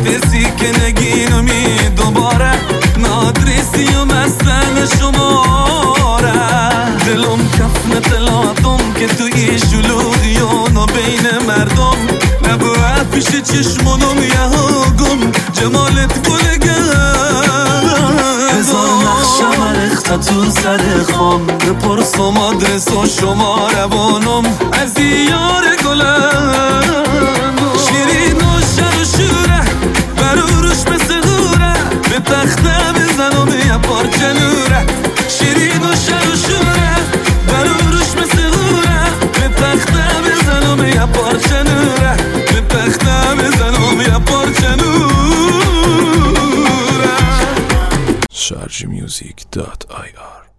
کسی که نگینو می دوباره نادرسی و مستن شماره دلم کفن تلاتم که توی شلوغیان و بین مردم نباید پیش چشمانم یه گم جمالت هزار نقشم ریخته تو سر خام بپرسم آدرس و شماره بانم از یار گلم شیرین و شر و شوره برو روش مثل غوره به تخته بزنم یه پارچه نوره شیرین و شر و شوره برو روش مثل غوره به تخته بزنم یه پارچه نوره به تخته بزنم یه پارچه نوره sharjmusic.ir